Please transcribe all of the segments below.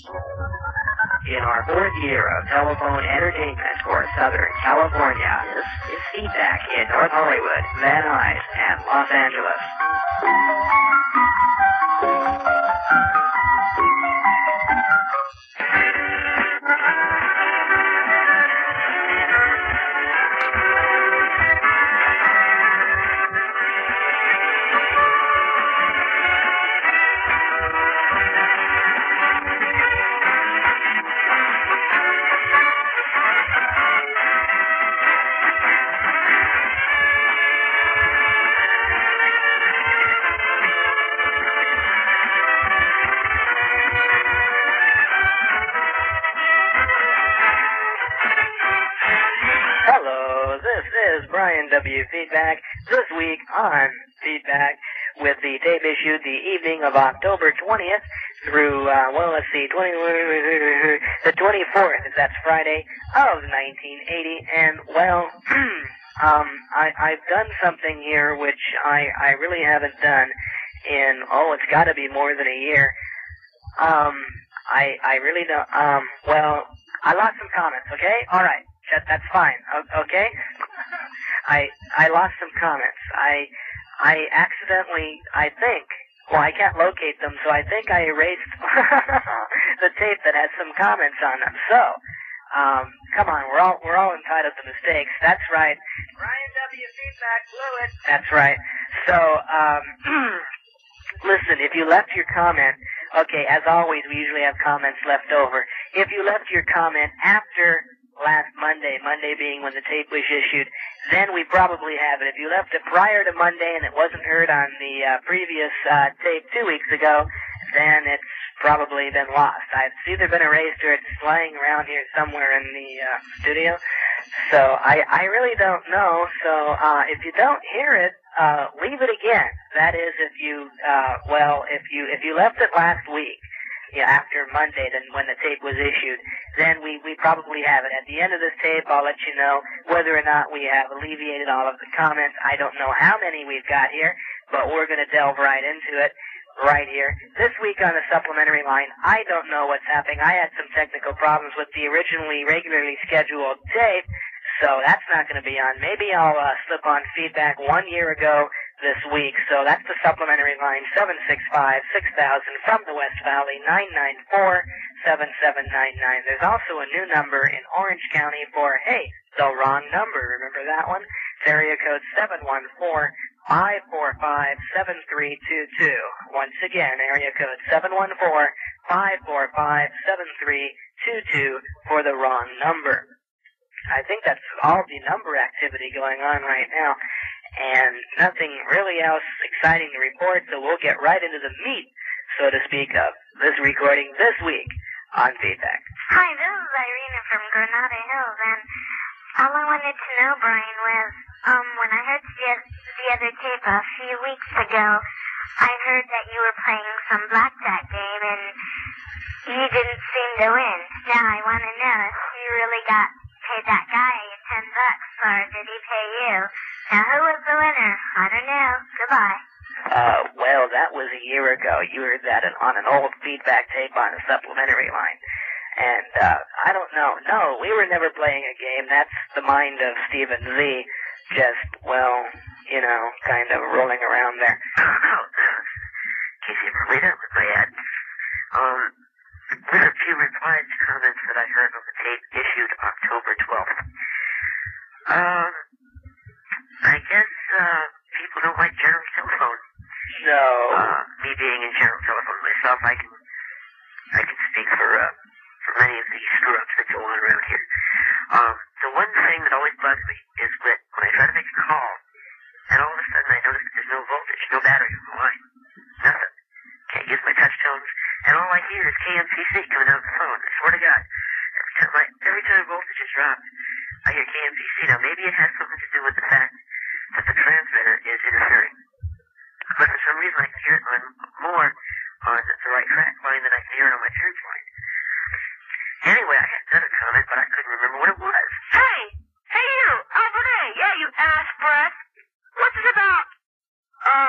In our fourth year of telephone entertainment for Southern California, this is Feedback in North Hollywood, Van Nuys, and Los Angeles. W Feedback, this week on Feedback, with the tape issued the evening of October 20th through, the 24th, that's Friday, of 1980, and, well, I've done something here which I really haven't done in, it's gotta be more than a year. I really don't, well, I lost some comments, okay? Alright, that's fine, okay? I lost some comments. I accidentally, I can't locate them, so I think I erased the tape that has some comments on them. So, come on, we're all entitled to mistakes. That's right. Brian W. Feedback blew it. That's right. So, listen, if you left your comment, okay, as always, we usually have comments left over. If you left your comment after last Monday being when the tape was issued, then we probably have it. If you left it prior to Monday and it wasn't heard on the previous tape 2 weeks ago, then it's probably been lost. It's either been erased or it's lying around here somewhere in the studio. So I really don't know. So if you don't hear it, leave it again. That is, if you left it last week, after Monday, then when the tape was issued, then we probably have it. At the end of this tape, I'll let you know whether or not we have alleviated all of the comments. I don't know how many we've got here, but we're going to delve right into it right here. This week on the supplementary line, I don't know what's happening. I had some technical problems with the regularly scheduled tape, so that's not going to be on. Maybe I'll slip on Feedback 1 year ago this week. So that's the supplementary line, 765-6000 from the West Valley, 994-7799. There's also a new number in Orange County for, hey, the wrong number. Remember that one? It's area code 714-545-7322. Once again, area code 714-545-7322 for the wrong number. I think that's all the number activity going on right now, and nothing really else exciting to report, so we'll get right into the meat, so to speak, of this recording this week on Feedback. Hi, this is Irina from Granada Hills, and all I wanted to know, Brian, was, when I heard the other tape a few weeks ago, I heard that you were playing some blackjack game, and you didn't seem to win. Now, I want to know if you really paid that guy $10, or did he pay you? Now, who was the winner? I don't know. Goodbye. Well, that was a year ago. You heard that on an old Feedback tape on a supplementary line. And, I don't know. No, we were never playing a game. That's the mind of Stephen Z. Just, well, kind of rolling around there. Casey Marlita with my ad. There are a few replies to comments that I heard on the tape issued October 12th. I guess, people don't like General Telephone. No. Me being in General Telephone myself, I can speak for many of the screw-ups that go on around here. The one thing that always bugs me is when I try to make a call, and all of a sudden I notice that there's no voltage, no battery on the line. Nothing. Can't use my touch tones, and all I hear is KMCC coming out of the phone. I swear to God. Every time voltage is dropped, I hear KMCC. Now, maybe it has something to do with the fact that the transmitter is interfering. But for some reason, I can hear it more on the right track line than I can hear it on my turns line. Anyway, I had done a comment, but I couldn't remember what it was. Hey you, over there. Yeah, you ass breath. What's it about?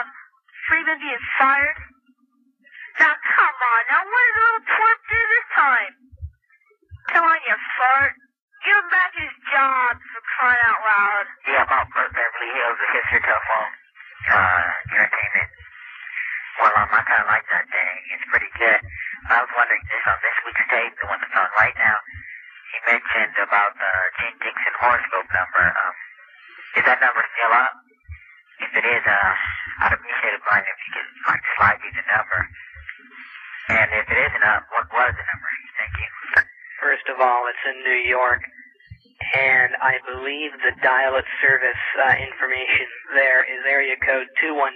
Freeman being fired? Now, come on. Now, what did the little twerp do this time? Tales of History Telephone Entertainment. Well, I kind of like that day. It's pretty good. I was wondering, just on this week's tape, the one that's on right now, he mentioned about the Gene Dixon horoscope number. Is that number still up? If it is, I'd appreciate it, Brian, if you could slide me the number. And if it isn't up, what was the number? Thank you. First of all, it's in New York, and I believe the dial-it service information there is area code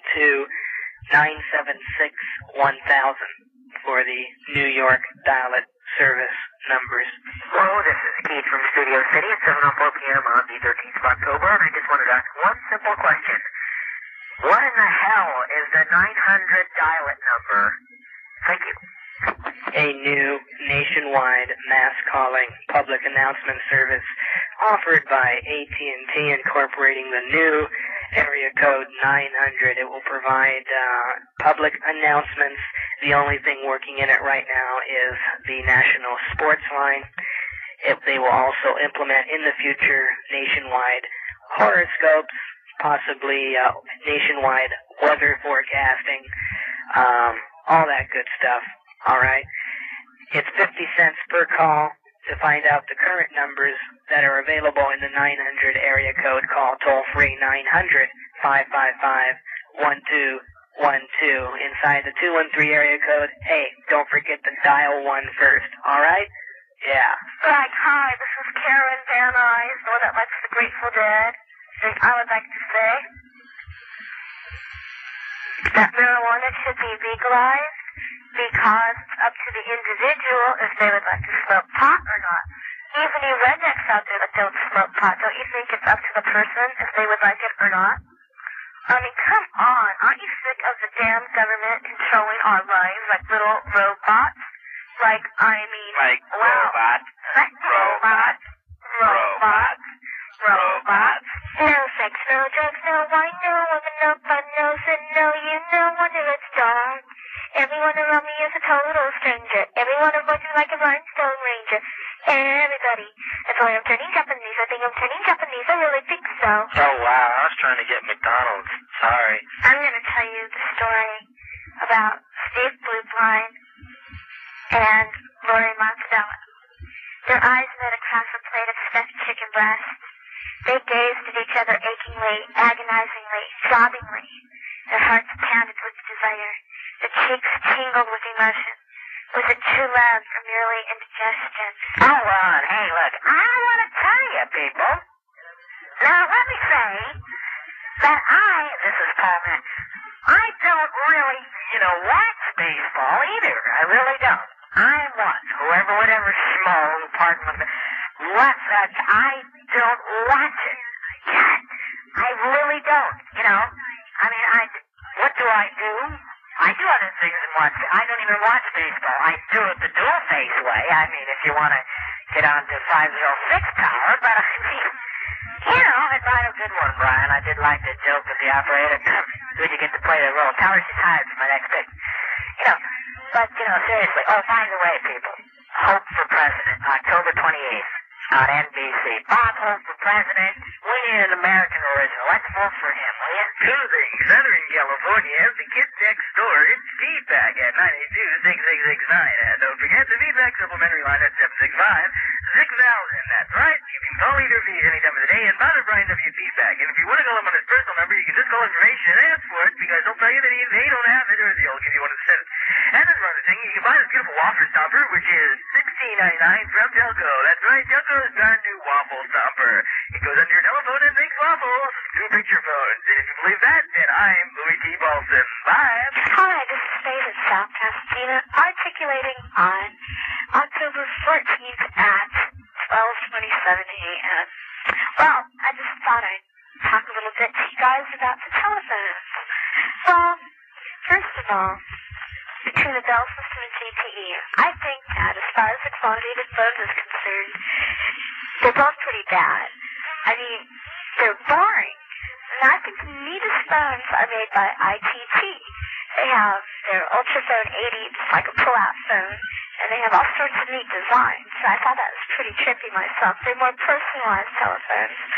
212-976-1000 for the New York dial-it service numbers. Hello, this is Keith from Studio City at 7:04 p.m. on the 13th of October, and I just wanted to ask one simple question. What in the hell is the 900 dial-it number? Thank you. A new nationwide mass calling public announcement service offered by AT&T incorporating the new area code 900. It will provide public announcements. The only thing working in it right now is the national sports line. They will also implement in the future nationwide horoscopes, possibly nationwide weather forecasting, all that good stuff. All right. It's 50 cents per call. To find out the current numbers that are available in the 900 area code, call toll-free 900-555-1212. Inside the 213 area code, hey, don't forget to dial 1 first. All right? Yeah. Like, hi, this is Karen Van Nuys, the one that likes the Grateful Dead. I would like to say that marijuana should be legalized because it's up to the individual if they would like to smoke pot or not. Even you rednecks out there that don't smoke pot, don't you think it's up to the person if they would like it or not? I mean, come on. Aren't you sick of the damn government controlling our lives like little robots? Like robots. No sex, no drugs, no wine, no woman, no fun, no sin, no you, no wonder it's done. Everyone around me is a total stranger. Everyone avoids me like a rhinestone ranger. Everybody. That's why I'm turning Japanese. I think I'm turning Japanese. I really think so. Oh, wow. I was trying to get McDonald's. Sorry. I'm going to tell you the story about Steve Bluepline and Lori Montadella. Their eyes met across a plate of stuffed chicken breast. They gazed at each other achingly, agonizingly, sobbingly. Their hearts pounded with desire. The cheeks tingled with emotion. Was it true love or merely indigestion? Hold on. Hey, look. I want to tell you, people. Now, let me say that this is Paul Mann, I don't really, watch baseball either. I really don't. I watch whatever small, pardon me, I don't watch it yet. I really don't, what do? I do other things than watch. I don't even watch baseball. I do it the dual face way. I mean, if you want to get on to 506 power, but I mean, it's not a good one, Brian. I did like the joke of the operator. Did you get to play the role? Towers is hired for my next pick. But seriously. Oh, by the way, people, Hope for President, October 28th on NBC. Bob Hope for President. We need an American original. Let's vote for him, will you? Soothing Southern California, the kid next door, it's feedback at 982-6669. And don't forget the feedback supplementary line at 765-6000. That's right. You can call either of these any time of the day and bother Brian W. Feedback. And if you want to call him on his personal number, you can just call information and ask for it because he'll tell you that they don't have it or they'll give you one instead. And as for the thing, you can buy this beautiful waffle stopper, which is $16.99 from Delco. That's right, Delco's brand new waffle stopper. It goes under your telephone and makes waffles. 2 picture phones. And if you believe that, then I'm Louis T. Balson. Bye. Hi, this is Faith in South Pasadena, articulating on October 14th at 12:27 a.m. Well, I just thought I'd talk a little bit to you guys about the telephones. Well, first of all, between the Bell system and ZTE, I think that as far as the quality of the phones is concerned, they're both pretty bad. I mean, they're boring. And I think the neatest phones are made by ITT. They have their Ultraphone 80, it's like a pull-out phone, and they have all sorts of neat designs. So I thought that was pretty trippy myself. They're more personalized telephones.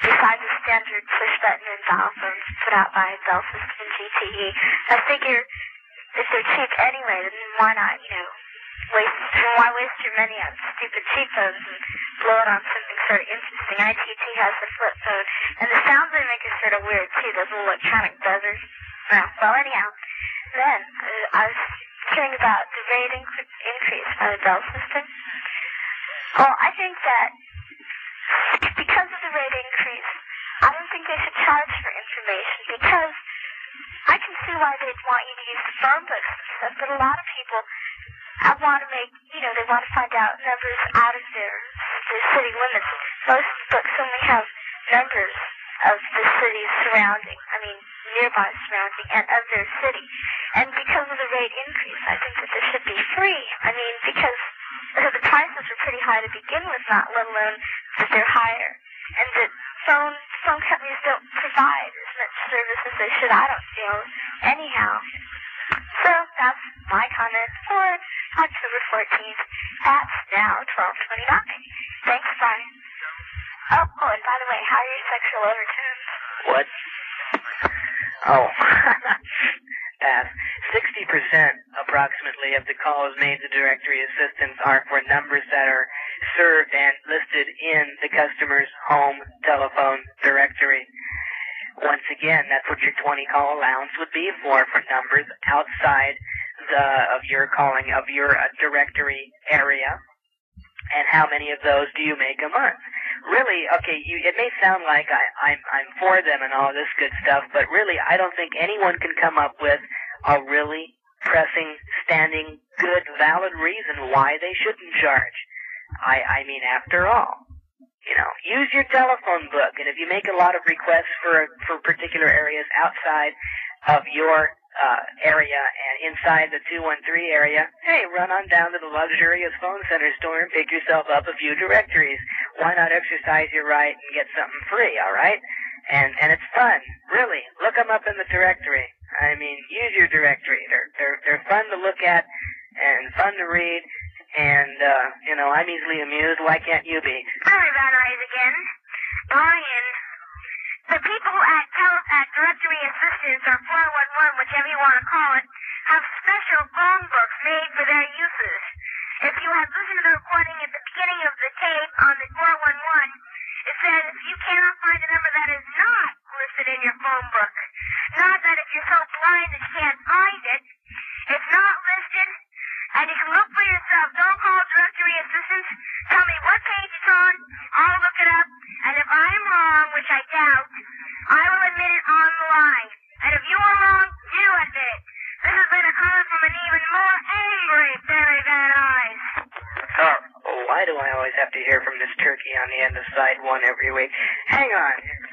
besides the standard push button and dial phones put out by Bell System and GTE. I figure if they're cheap anyway, then why not, why waste your money on stupid cheap phones and blow it on something sort of interesting? ITT has the flip phone, and the sounds they make are sort of weird too, those little electronic buzzers. Well, anyhow, then I was hearing about the rate increase by the Bell System. Well, I think that because of the rate increase, I don't think they should charge for information, because I can see why they'd want you to use the phone books and stuff, but a lot of people want to make, they want to find out numbers out of their city limits. Most books only have numbers of the cities surrounding, nearby surrounding, and of their city. And because of the rate increase, I think that this should be free. Because the prices are pretty high to begin with, not let alone that they're higher. And that phone companies don't provide as much service as they should, I don't feel, anyhow. So that's my comment for October 14th. That's now 12:29. Thanks, Brian. Oh, and by the way, how are your sexual overtones? What? Oh, 60% approximately of the calls made to directory assistance are for numbers that are served and listed in the customer's home telephone directory. Once again, that's what your 20 call allowance would be for numbers outside of your calling of your directory area. And how many of those do you make a month? Really, okay, it may sound like I'm for them and all this good stuff, but really I don't think anyone can come up with a really pressing, standing, good, valid reason why they shouldn't charge. After all, use your telephone book, and if you make a lot of requests for particular areas outside of your area and inside the 213 area, hey, run on down to the luxurious phone center store and pick yourself up a few directories. Why not exercise your right and get something free, all right? And it's fun, really. Look them up in the directory. Use your directory. They're fun to look at and fun to read. And, I'm easily amused. Why can't you be? Sorry, Van Nuys again. Brian, the people at Directory Assistance or 411, whichever you want to call it, have special phone books made for their uses. If you have listened to the recording at the beginning of the tape on the 411, it says if you cannot find a number that is not listed in your phone book, not that if you're so blind that you can't find it, it's not listed, and you can look for yourself. Don't call Directory Assistance. Tell me what page it's on. I'll look it up. And if I'm wrong, which I doubt, I will admit it on the line. And if you are wrong, you admit it. This has been a comment from an even more angry Barry Van Nuys. Oh, why do I always have to hear from this turkey on the end of side one every week? Hang on.